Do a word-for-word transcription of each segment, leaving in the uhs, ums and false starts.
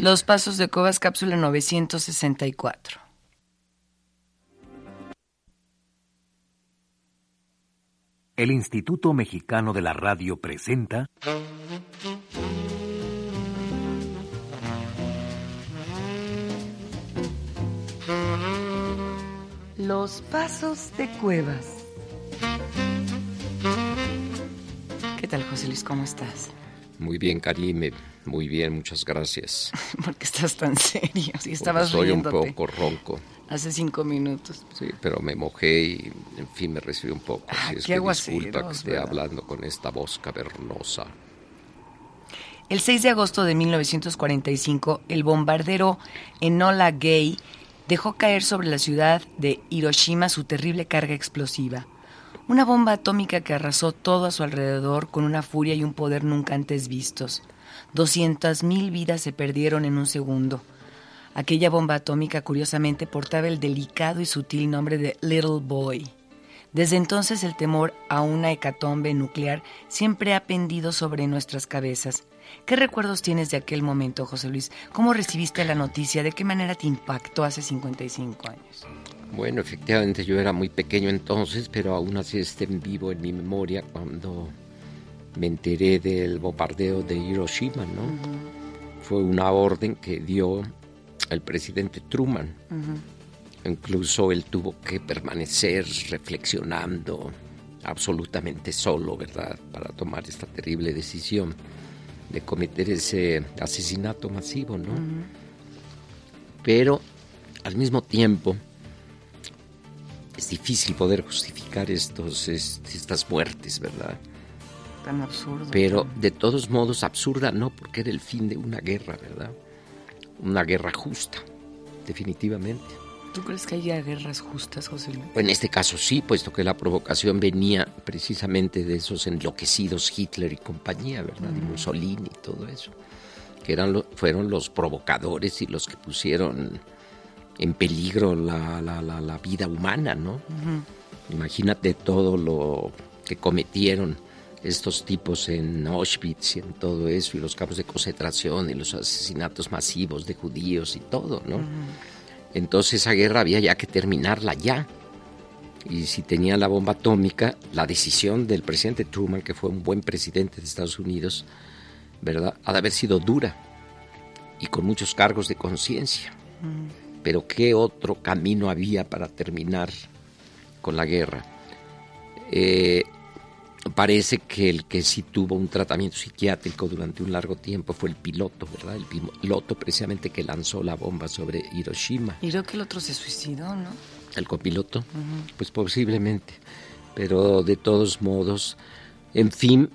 Los Pasos de Cuevas, cápsula novecientos sesenta y cuatro. El Instituto Mexicano de la Radio presenta Los Pasos de Cuevas. ¿Qué tal, José Luis? ¿Cómo estás? Muy bien, Karime. Muy bien, muchas gracias. ¿Por qué estás tan serio? Si estabas Porque riéndote. Soy un poco ronco. Hace cinco minutos. Sí, pero me mojé y, en fin, me resfrié un poco. Ah, Así es qué que aguaceros, disculpa que esté ¿verdad? hablando con esta voz cavernosa. El seis de agosto de mil novecientos cuarenta y cinco, el bombardero Enola Gay dejó caer sobre la ciudad de Hiroshima su terrible carga explosiva. Una bomba atómica que arrasó todo a su alrededor con una furia y un poder nunca antes vistos. Doscientas mil vidas se perdieron en un segundo. Aquella bomba atómica, curiosamente, portaba el delicado y sutil nombre de Little Boy. Desde entonces, el temor a una hecatombe nuclear siempre ha pendido sobre nuestras cabezas. ¿Qué recuerdos tienes de aquel momento, José Luis? ¿Cómo recibiste la noticia? ¿De qué manera te impactó hace cincuenta y cinco años? Bueno, efectivamente yo era muy pequeño entonces, pero aún así está en vivo en mi memoria cuando me enteré del bombardeo de Hiroshima, ¿no? Uh-huh. Fue una orden que dio el presidente Truman. Uh-huh. Incluso él tuvo que permanecer reflexionando absolutamente solo, ¿verdad?, para tomar esta terrible decisión de cometer ese asesinato masivo, ¿no? Uh-huh. Pero al mismo tiempo es difícil poder justificar estos, est, estas muertes, ¿verdad? Tan absurdo. Pero tan... de todos modos absurda no, porque era el fin de una guerra, ¿verdad? Una guerra justa, definitivamente. ¿Tú crees que haya guerras justas, José Luis? En este caso sí, puesto que la provocación venía precisamente de esos enloquecidos Hitler y compañía, ¿verdad? Mm. Y Mussolini y todo eso, que eran lo, fueron los provocadores y los que pusieron en peligro la, la, la, la vida humana, ¿no? Uh-huh. Imagínate todo lo que cometieron estos tipos en Auschwitz y en todo eso, y los campos de concentración y los asesinatos masivos de judíos y todo, ¿no? Uh-huh. Entonces esa guerra había ya que terminarla ya. Y si tenía la bomba atómica, la decisión del presidente Truman, que fue un buen presidente de Estados Unidos, ¿verdad?, ha de haber sido dura y con muchos cargos de conciencia. Uh-huh. Pero ¿qué otro camino había para terminar con la guerra? Eh, parece que el que sí tuvo un tratamiento psiquiátrico durante un largo tiempo fue el piloto, ¿verdad? El piloto precisamente que lanzó la bomba sobre Hiroshima. Y creo que el otro se suicidó, ¿no? ¿El copiloto? Uh-huh. Pues posiblemente. Pero de todos modos, en fin,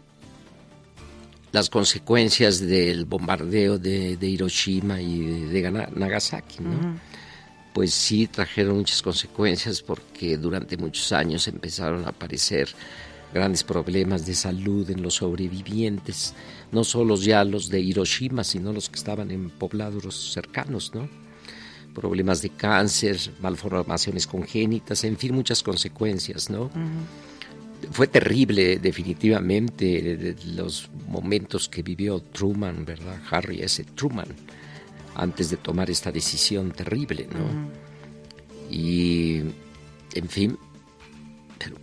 las consecuencias del bombardeo de, de Hiroshima y de, de Nagasaki, ¿no? Uh-huh. Pues sí trajeron muchas consecuencias, porque durante muchos años empezaron a aparecer grandes problemas de salud en los sobrevivientes, no solo ya los de Hiroshima, sino los que estaban en poblados cercanos, ¿no? Problemas de cáncer, malformaciones congénitas, en fin, muchas consecuencias, ¿no? Uh-huh. Fue terrible, definitivamente, los momentos que vivió Truman, ¿verdad? Harry S. Truman, antes de tomar esta decisión terrible, ¿no? Uh-huh. Y, en fin, pero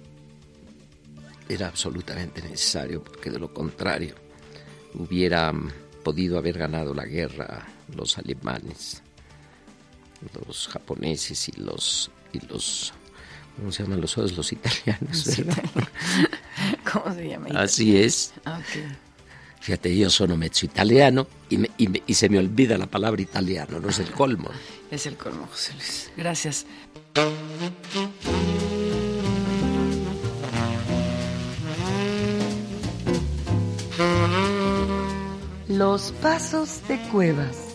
era absolutamente necesario, porque de lo contrario hubieran podido haber ganado la guerra los alemanes, los japoneses y los y los ¿cómo se llaman los otros? Los italianos, ¿verdad? ¿Cómo se llama? Así es. Okay. Fíjate, yo sono mezzo italiano y, me, y, me, y se me olvida la palabra italiano, no es el colmo. Es el colmo, José Luis. Gracias. Los Pasos de Cuevas.